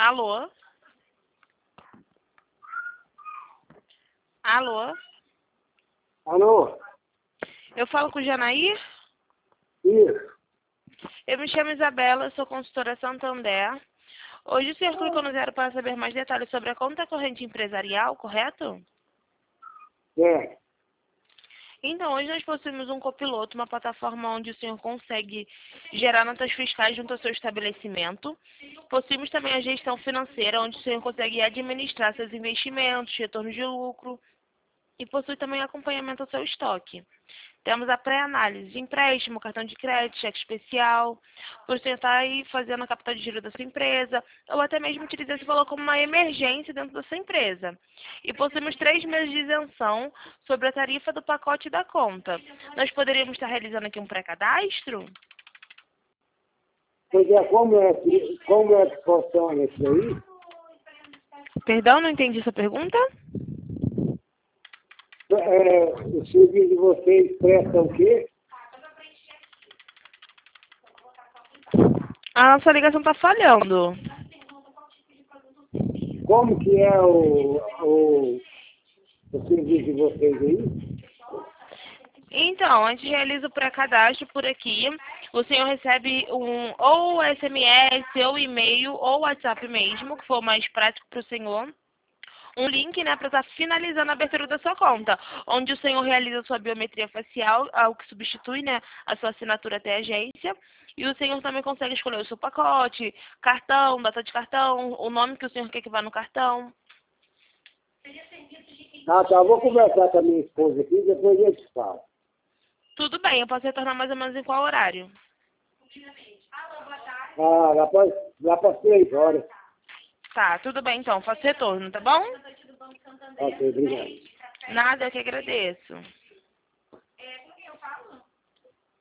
Alô? Alô? Alô? Eu falo com o Janair? Isso. Eu me chamo Isabela, sou consultora Santander. Hoje o senhor clicou no 0 para saber mais detalhes sobre a conta corrente empresarial, correto? É. Então, hoje nós possuímos um copiloto, uma plataforma onde o senhor consegue gerar notas fiscais junto ao seu estabelecimento. Possuímos também a gestão financeira, onde o senhor consegue administrar seus investimentos, retornos de lucro, e possui também acompanhamento ao seu estoque. Temos a pré-análise de empréstimo, cartão de crédito, cheque especial, por tentar aí fazendo a capital de giro da sua empresa, ou até mesmo utilizar esse valor como uma emergência dentro da sua empresa. E possuímos 3 meses de isenção sobre a tarifa do pacote da conta. Nós poderíamos estar realizando aqui um pré-cadastro? Pois é, como é que funciona isso aí? Perdão, não entendi essa pergunta? O serviço de vocês presta o quê? A sua ligação está falhando. Como que é o serviço de vocês aí? Então, a gente realiza o pré-cadastro por aqui. O senhor recebe ou SMS, ou e-mail, ou WhatsApp mesmo, que for mais prático para o senhor. Um link, né, para estar finalizando a abertura da sua conta, onde o senhor realiza a sua biometria facial, algo que substitui, né, a sua assinatura até a agência. E o senhor também consegue escolher o seu pacote, cartão, data de cartão, o nome que o senhor quer que vá no cartão. Ah, tá. Vou conversar com a minha esposa aqui, depois eu te falo. Tudo bem, eu posso retornar mais ou menos em qual horário? Ah, lá para 6 horas. Tá, tudo bem então, faço retorno, tá bom? Ok, obrigado. Nada, eu que agradeço.